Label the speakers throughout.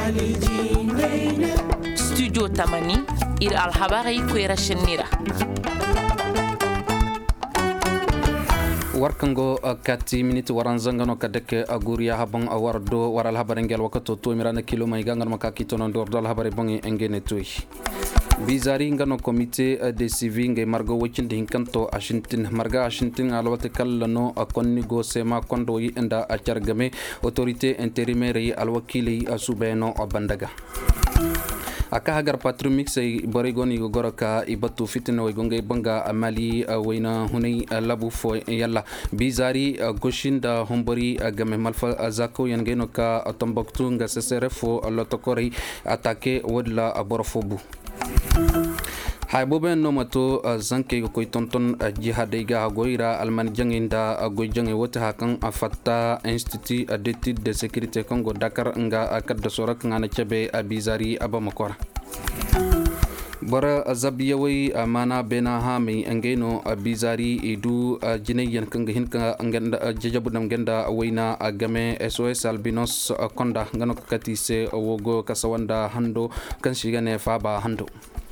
Speaker 1: studio tamani ir alhabari kuera shenira
Speaker 2: warkango 4 minutes waran zangano kadeke aguriya habang awardo waral habarengel wakato to mirana kilo mai gangan makaki tonon dordal habare bongi engene toy bizari ngano comité de civi ngay margo wacinde hinkanto Washington marga Washington alwate kallano akonni go sema kondo yi enda achargame autorité intérimaire yi alwakili asubeno bandaga aka hagar patrumix ay borigoni go goraka ibatu fitna way gonga banga amali wayna hunay labu fo yalla bizari goshinda hombori game malfa zako yangeno ka tomboktu nga sesrefo lotokori attaquer wodla aborofobu hay boben no mato zanke ko tonton jihadaiga goira alman janginda go jangi wota hakan afatta institut d'études de sécurité Congo Dakar nga kadda sorak ngana cebe abizari abamakora bara zabiyawai mana bena ha mai angeno abizari edu jinayyan kanga hinka anganda jajabudam genda waina game SOS albinos konda ngano kati se wogo kasawanda hando kan shigane faba hando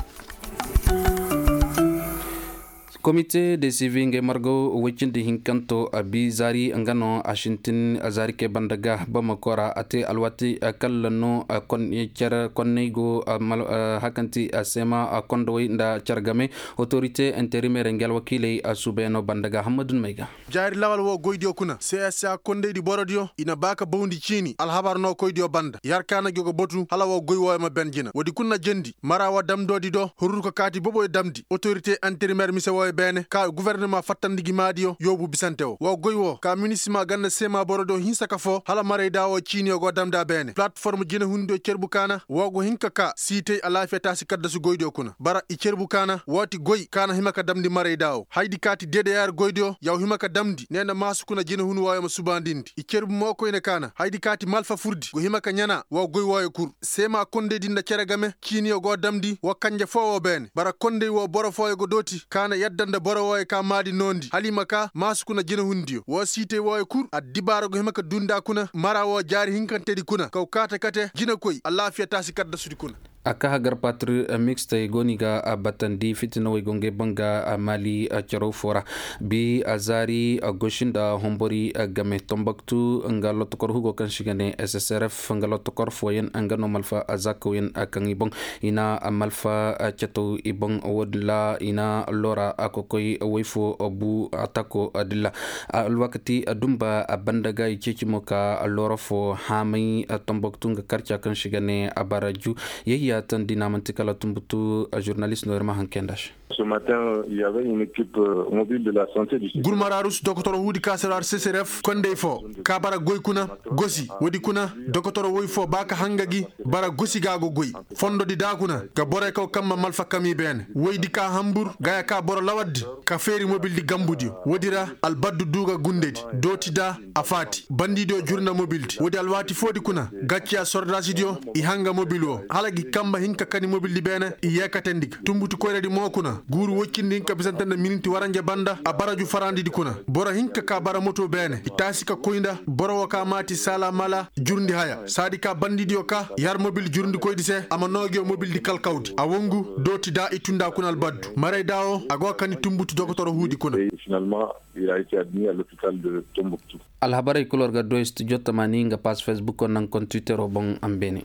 Speaker 2: comité de civi margo wacinde hinkanto bizari ngano Washington azari ke bandaga bamakora ate alwati kallano kon cer konnego hakanti asema kondo nda chargame autorité intérimaire ngel wakile asubeno bandaga hamadun maiga
Speaker 3: jari lawal wo goydio kuna CSA konde di borodio ina baka bondi chini alhabar no koydio banda yarkana jogo botu hala wo goy wo ma benjina wodi kunna jendi marawa damdodi do horur ko kati bobo e damdi autorité intérimaire misewo bene ka gouvernement fattandigi madio yobu bisanteo wo goywo ka munisima ganna sema borodo hinsaka fo hala mare dawo chini go damda bene plateforme jina hundo cerbu kana wogo hinka ka site ala feta si kadda su goydo kuna bara i cerbu kana woti goy kana himaka damdi mare dawo haydi kati DDR goydo yaw himaka damdi nena masu kuna jina hunu wayo subandindi i cerbu moko ine kana haydi kati malfa furdi go himaka nyana wo goy wayo kur sema konde dinda ceregame chini go damdi wo kanje fo wo bene bara konde wo boro fo go doti kana yaddanda boro woy ka madi nondi halima ka masu kuna jina hundiyo wo site woy kur adibaro go himaka dunda kuna mara wo jari hinkantedi kuna kaw kate jina koy Allah fiyata si kadda sudi kuna
Speaker 2: aka hagar patru mixte goniga abatandi fitna way gonge banga mali charo fora bi azari goshinda hombori game tombaktu ngalo tokor hugo kan shigane SSRF ngalo tokor foyen ngano malfa azako yen akangi bong ina malfa chato ibong wodla ina lora akokoy wayfo abu atako adilla alwakati adumba bandaga ichechimoka lora fo hamai tombaktu ngakarcha kan shigane abaraju yehi tan dinamantika la tumbutu journaliste norma hankendash.
Speaker 4: Ce matin, il y avait une équipe mobile de la santé du site.
Speaker 3: Gulmararus dokotoro wudi kasarar CSRF konde fo ka bara goy kuna gosi wodi kuna dokotoro woy fo baka hangagi bara gosi gago goy fondo di dakuna ga bore ko kamma malfa kami ben woydi ka hambur gaya ka boro lawaddi ka feri mobile di gambudi wodira al baddu duga gundedi dotida afati bandido jurna mobility wodi alwati fodi kuna gaccia sordacidio i hanga mobile o halagi kamba hinka kani mobile di bene i yekatendiga tumbuti koyredi mo kuna guru woccindi hinka bisantande miniti waranje banda a baraju farandi di kuna bora hinka ka bara moto bene itasi ka koynda boro ka mati sala mala jurndi haya sadi ka bandidi o ka yar mobile jurndi koydi se ama nogio mobile di kalkawdi a wongu doti da itunda kunal baddu maray dawo ago kani tumbuti dokotoro hudi kuna
Speaker 4: finalement il a été admis à l'hôpital de Tombouctou
Speaker 2: alhabari kulor ga do studio tamani nga page Facebook on nan kon Twitter o bon ambeni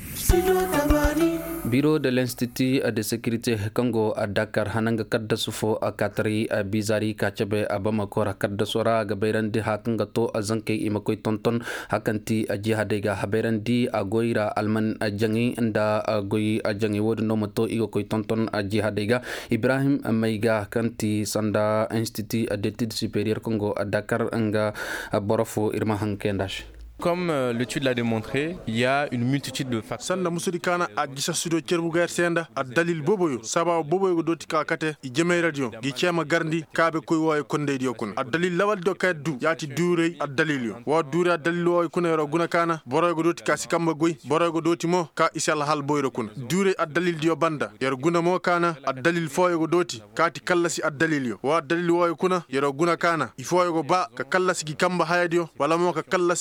Speaker 2: Bureau de l'Institut de sécurité Congo à Dakar hananga kadda sufo a katari a bizari kachabe abamakora kadda sora ga bayrandi hakanga to azanke imakoy tonton hakanti a jihadega haberandi a goira alman a jangi nda a goy a jangi wodu no mato igo koy tonton a jihadega Ibrahim Maiga kanti sanda Institut d'études supérieures Congo à Dakar nga borofo irma hankendash.
Speaker 5: Comme l'étude l'a démontré, il y a une multitude de facteurs.
Speaker 3: Sanda musudi kana agisa sudo cerbu gair senda ad dalil boboyo saba boboyo go doti ka kate I jeme radio gi cema garndi kaabe koy woy konde di okun ad dalil lawal do kaddu yati dure ad dalil yo wo dure ad dalil woy kun ro guna kana boroy go doti ka sikamba goy boroy go doti mo ka isal hal boyro kun dure ad dalil dio banda yer guna mo kana ad dalil foyo go doti kati kallasi ad dalil yo wo dalil woy kuna yer guna kana ifoyo go ba ka kallasi gi kamba hayadio wala mo ka kallasi gi bomo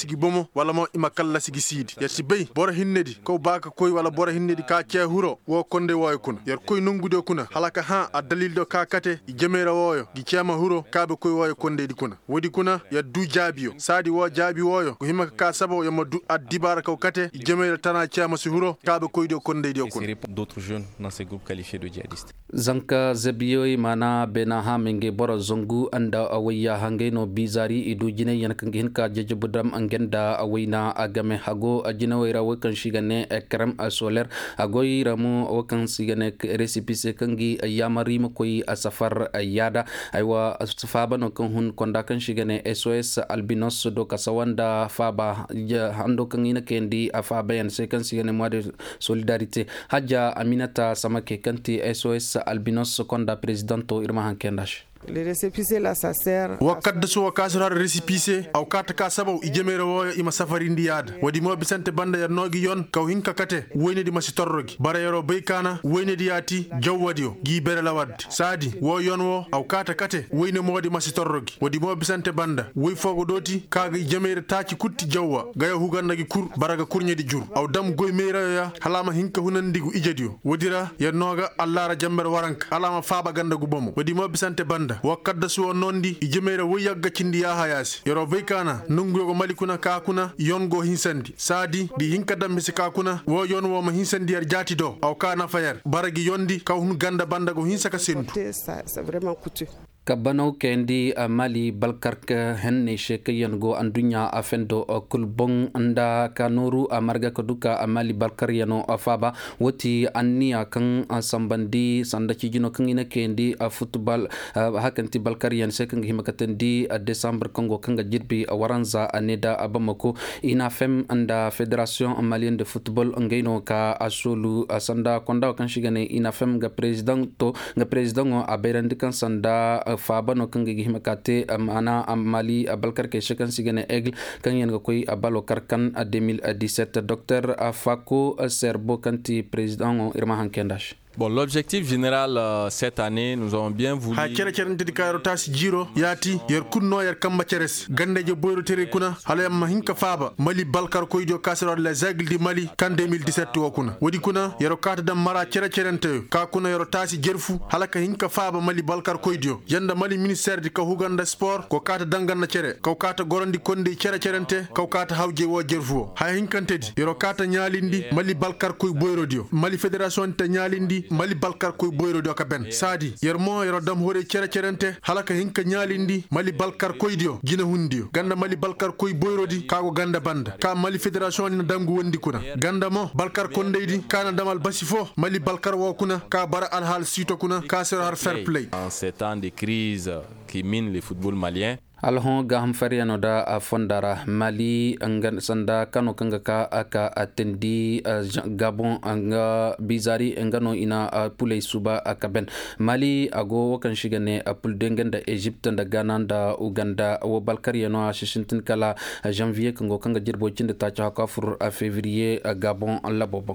Speaker 3: wala mo ima kala sigi sidi yer si bey bora hinnedi ko baka koy wala bora hinnedi ka ce huro wo konde woy kuna yer koy nungude kuna halaka ha a dalil do ka kate i jemera woyo gi cema huro kabe koy woy konde di kuna wodi kuna ya du jaabiyo sadi wo jaabi woyo ko himaka ka sabo yo moddu addibara ko kate i jemera tana cema si huro kabe koy do konde di kuna
Speaker 5: d'autres jeunes dans ces groupes qualifiés de djihadistes.
Speaker 2: Zanka zabiyoy mana bena ha menge bora zongu anda awaya hangeno bizari idu jine yan kangi hinka jejebudam angenda awina agame hago ajina wira wakan shigane ekram solar agoy ramu wakan sigane recipise kangi yamari makoy asafar yada aywa faba no kan hun konda kan shigane SOS albinos do kasawanda faba hando kangina kendi afaba yan sekan sigane mois de solidarité haja aminata samake kanti SOS albinos konda presidento Irma Hankendash.
Speaker 6: Les récépissés là ça sert
Speaker 3: wakad so wakasura récépissé aw kata ka sabaw i jemere woyo ima safari ndiyad wadi mo bisante banda yer nogi yon kaw hinka kate weyne di masi torrogi bara yero beykana weyne di yati jawwadio gi bere lawad sadi wo yon wo aw kata kate weyne modi masi torrogi wadi mo bisante banda wey fogo doti kaga jemere taci kutti jawwa gaya hugandagi kur baraga kurnyedi jur aw dam goy meera ya halama hinka hunandigu ijedio wadira yer noga allara jamber warank halama faaba gandagu bomo wadi mo bisante banda wakadda suwo nondi i jemere wo yagga cindi ya hayasi yoro beykana nunguyogo malikuna kakuna yongo hinsandi sadi di hinka dambe si kakuna wo yon wo ma hinsandi yar jati do aw kana fayar baragi yondi kaw hun ganda banda go hinsaka sendu
Speaker 6: c'est vraiment coûteux.
Speaker 2: kabano kendi mali balkarka henne shekayan go andunya afendo kulbong anda kanuru amarga koduka mali balkar yano afaba woti anniya kan sambandi sanda kijino kan ina kendi football hakanti balkar yan sekan himakatendi december kongo kanga jirbi waranza aneda abamako ina fem anda federation malienne de football ngaino ka asulu sanda konda kan shigane ina fem ga president aberandi kan sanda fabano kanga himakate ana mali balkar ke shekan sigane aigle kan yanga koy abalo karkan 2017 docteur Fako Serbo kanti président Irma Hankendash.
Speaker 5: Bon, l'objectif général cette année, nous avons bien voulu.
Speaker 3: Ha kere kere ndidi kayro tasi jiro yati yer kunno yer kamba ceres gande je boyro tere kuna hala ma hinka faba mali balkar koydo kasro les aigles di Mali kan 2017 wo kuna wodi kuna yero kata dam mara kere kerente ka kuna yero tasi jerfu hala ka hinka faba mali balkar koydo yanda Mali ministère di ka huganda sport ko kata dangan na cere ko kata gorondi konde kere kerente ko kata hawje wo jerfu ha hinkantedi yero kata nyalindi mali balkar koy boyro dio Mali fédération te nyalindi Mali balkar koy boyro do ka ben sadi yermo yero dam hore cere cerente halaka hinka nyalindi Mali balkar koy dio gina hundio ganda Mali balkar koy boyro di kago ganda banda ka Mali fédération ni dangu wondi kuna ganda mo balkar kondeydi kana damal basifo Mali balkar wo kuna ka bara al hal sito kuna ka ser fair play
Speaker 5: en ces temps de crise qui mine le football malien.
Speaker 2: alhon gaham fariano da fondara Mali angan sanda kano kanga ka aka atendi Gabon anga bizari engano ina pulei suba akaben Mali ago kan shigane pul dengenda Egypte da Ghana da Uganda wo balkariano shishintin kala janvier kango kanga jirbo cinde ta cha ka fur février Gabon labobon.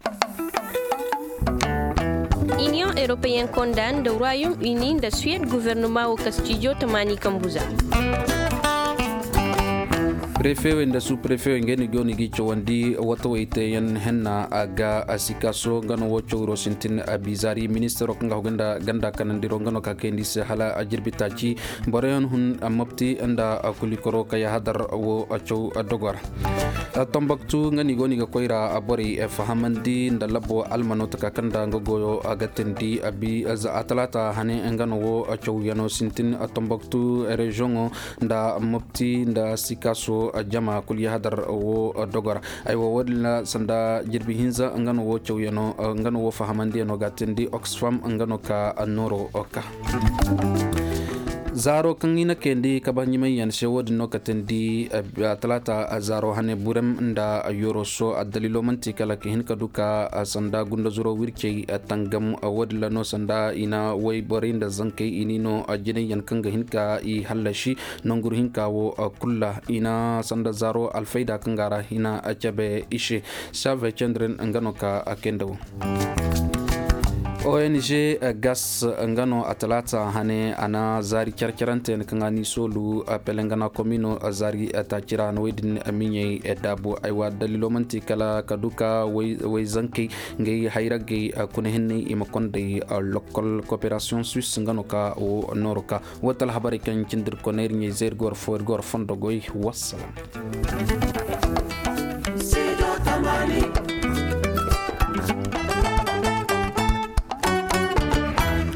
Speaker 7: Union européenne condamne le Royaume-Uni de Suède gouvernement au Castillo Tamani Kambuza.
Speaker 2: Préfet wenda sous-préfet ngeni goni gi chowandi wato wite yan henna aga asikaso ngano wocho rosintin abizari minister ok ngawganda ganda kanandiro ngano ka kendi se hala ajirbitachi boreon hun amapti anda akulikoro kaya hadar wo acho dogor Tombouctou ngani goni ga koira abori fahamandi ndalabo almanot ka kanda ngogo agatendi abi za atlata hane ngano wo acho yano sintin Tombouctou region nda mopti nda sikaso jama kulli hadar wo dogor ay wo wadla sanda jirbi hinza ngano wo chowyano ngano wo fahamandi no gatendi Oxfam ngano ka noro oka zaro kangina kendi kabanyima yan shewod no katendi talata zaro hane buram nda yoroso adalilo manti kala kihin kaduka sanda gunda zuro wirke tangam wadla no sanda ina way borinda zanke inino ajene yan kanga hinka i halashi nongur hinka wo kulla ina sanda zaro alfaida kangara ina achabe ishe save chandren ngano ka akendo ONG gas ngano atalata hane ana zari kyarkyarante nkangani solu pelengana komino zari atakira no wedin aminye dabo aywa dalilo manti kala kaduka way zanki ngai hayrage kunehni imakonde local coopération suisse ngano ka o noroka watal habari kan kindir koner nye zer gor for gor fondo goy wassalam.